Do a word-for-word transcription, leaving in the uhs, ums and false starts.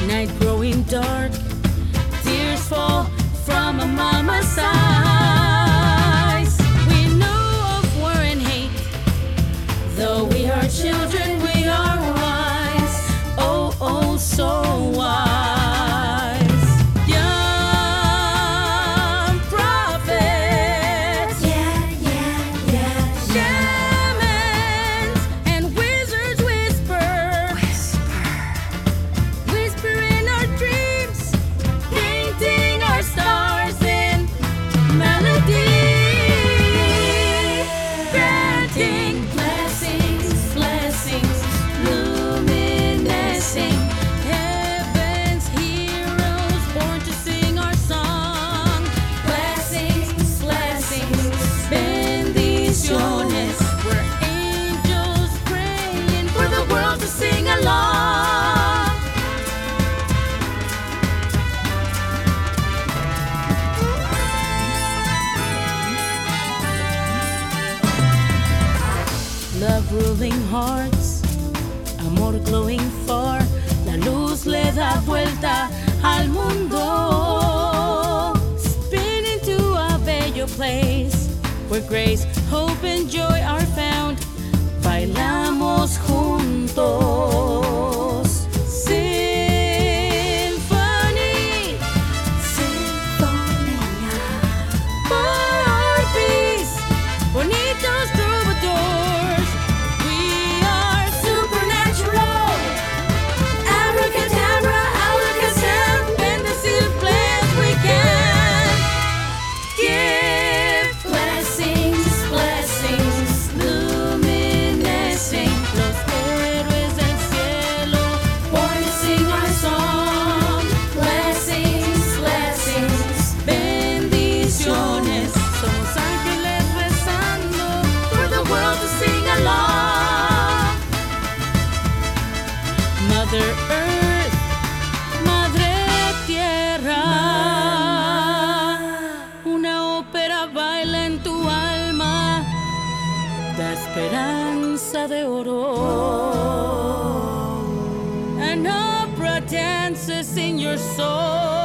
night growing dark, tears fall from a mama's eyes. We know of war and hate, though we are children, we are wise. Oh, oh, so wise. Young prophets, Yeah, yeah, yeah, yeah. shamans, and wizards whisper, whisper in our dreams, painting our stars in melody, granting blessings, blessings, luminescing, heaven's heroes born to sing our song. Blessings, blessings, bendiciones, we're angels praying for the world to sing along. Love ruling hearts, amor glowing far, la luz le da vuelta al mundo. Spin into a bello place where grace, hope and joy are found. Bailamos juntos. Symphony Sinfonía. for our peace, bonitos troubadours. We are supernatural. Abracadabra, alakazam, bendecir plans we can give. Blessings, blessings, luminescing, los héroes del cielo, born to sing our song. Blessings, blessings, bendiciones, somos ángeles rezando for the world to sing along. Mother Earth, Madre Tierra, una ópera baila en tu alma, da esperanza de oro. An opera dances in your soul.